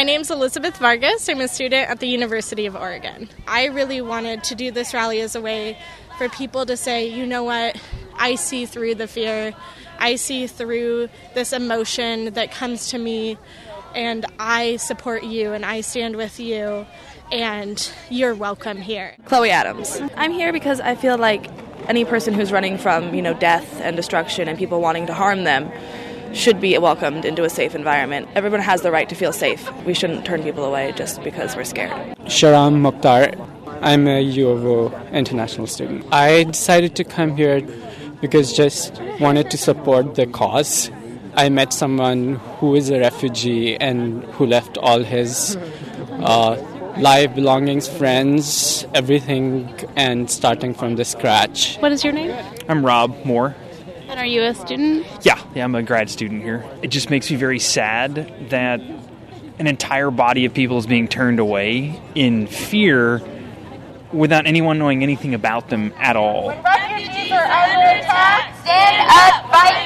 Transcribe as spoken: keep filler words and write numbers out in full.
name's Elizabeth Vargas. I'm a student at the University of Oregon. I really wanted to do this rally as a way for people to say, you know what, I see through the fear. I see through this emotion that comes to me, and I support you, and I stand with you, and you're welcome here. Chloe Adams. I'm here because I feel like any person who's running from, you know, death and destruction and people wanting to harm them should be welcomed into a safe environment. Everyone has the right to feel safe. We shouldn't turn people away just because we're scared. Sharam Mokhtar. I'm a U of O international student. I decided to come here because just wanted to support the cause. I met someone who is a refugee and who left all his uh, life belongings, friends, everything, and starting from the scratch. What is your name? I'm Rob Moore. And are you a student? Yeah, yeah, I'm a grad student here. It just makes me very sad that an entire body of people is being turned away in fear without anyone knowing anything about them at all. When refugees are under attack, stand up, fight